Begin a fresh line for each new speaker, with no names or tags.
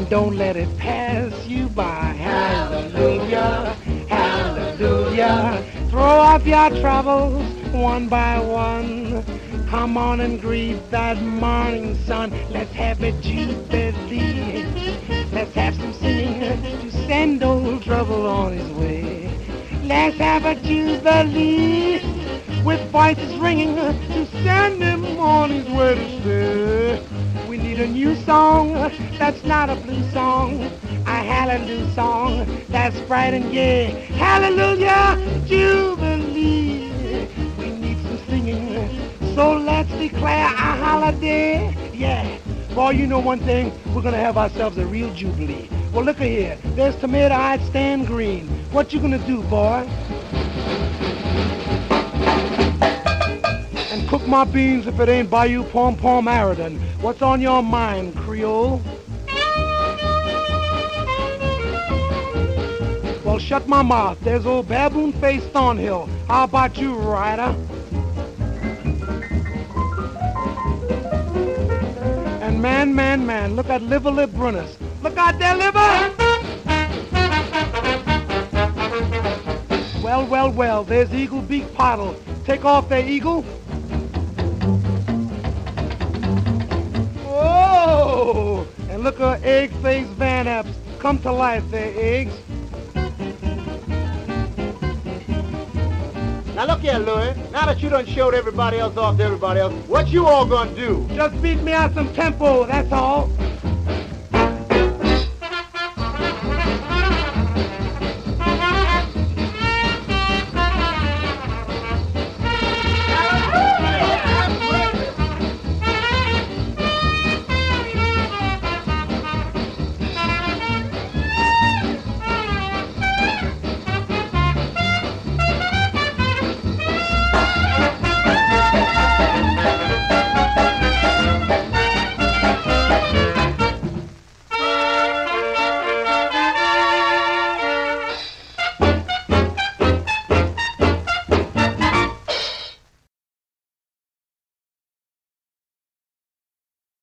and don't let it pass you by. Hallelujah, hallelujah. Throw off your troubles one by one. Come on and greet that morning sun. Let's have a jubilee. Let's have some singing to send old trouble on his way. Let's have a jubilee with voices ringing to send him on his way to stay. We need a new song that's not a blues song, a hallelujah song that's bright and gay. Hallelujah, jubilee. We need some singing, so let's declare a holiday. Yeah. Boy, you know one thing, we're gonna have ourselves a real jubilee. Well, look at here. There's tomato-eyed Stan Green. What you gonna do, boy? And cook my beans if it ain't Bayou Pom Pom Aridin. What's on your mind, Creole? Well, shut my mouth. There's old baboon-faced Thornhill. How about you, Ryder? And man, look at Liver Lip Brunners. Look out there, Liver! Well, there's Eagle Beak Pottle. Take off there, Eagle. Oh! And look at Egg-Faced Van Apps. Come to life there, Eggs.
Now look here, Louis. Now that you done showed everybody else off to everybody else, what you all gonna do?
Just beat me out some tempo, that's all.